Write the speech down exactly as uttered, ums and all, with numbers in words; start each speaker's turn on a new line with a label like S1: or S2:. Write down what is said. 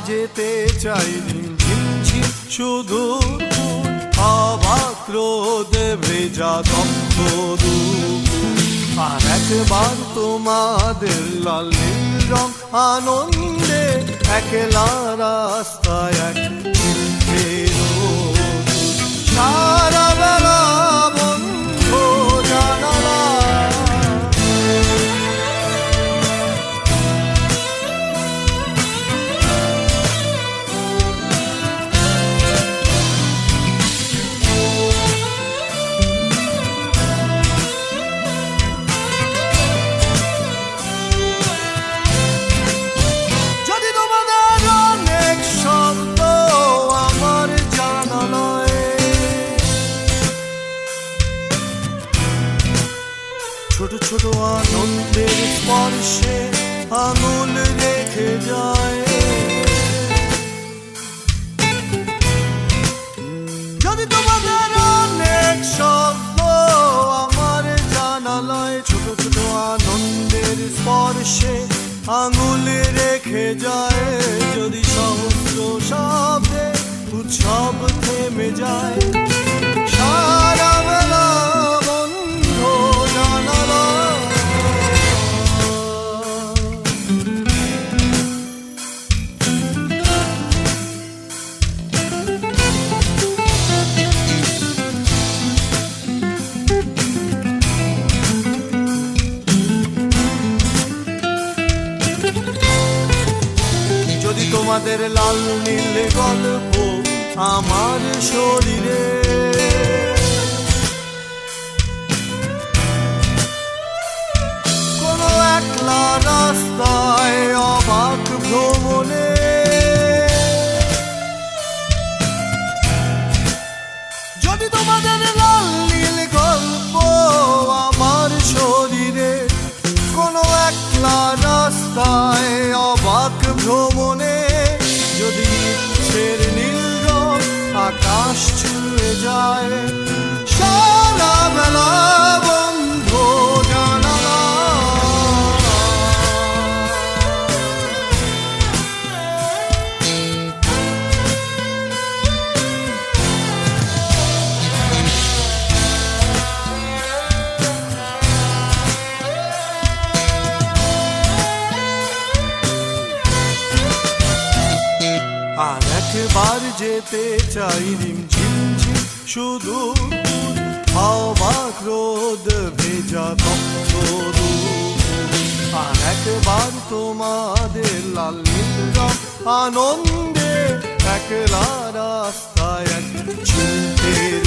S1: যেতে চাই ঝিমঝিম শুধু অবাক রোদে ভেজা তপ্ত দুপুর। আর একবার তোমাদের লাল নীল রং আনন্দে একলা রাস্তায় এক সারা বেলা বন্ধ জানালা। যদি তোমাদের অনেক শব্দ আমার জানালায়, ছোট ছোট আনন্দের স্পর্শে আঙুল রেখে যায়। যদি তোমাদের অনেক শব্দ আমার জানালায়, ছোট ছোট আনন্দের স্পর্শে আঙুল রেখে যায়। যদি সহস্র শব্দে উৎসব থেমে যায়, সারা বেলা বন্ধ জানালা। যদি তোমাদের লাল নীল গল্প আমার শরীরে, কোনো একলা রাস্তায় অবাক ভ্রমণে, যদি তোমাদের লাল নীল গল্প আমার শরীরে, কোনো একলা রাস্তায় অবাক ভ্রমণে, যদি ইচ্ছের নীল রং আকাশ ছুঁয়ে যায়, সারা বেলা বন্ধ জানালা। আর একবার যেতে চাই ঝিমঝিম শুধু অবাক রোদ ভেজা তপ্ত দুপুর। আর একবার তোমাদের লাল নীল রং আনন্দে একলা রাস্তায় এক ঝিমঝিম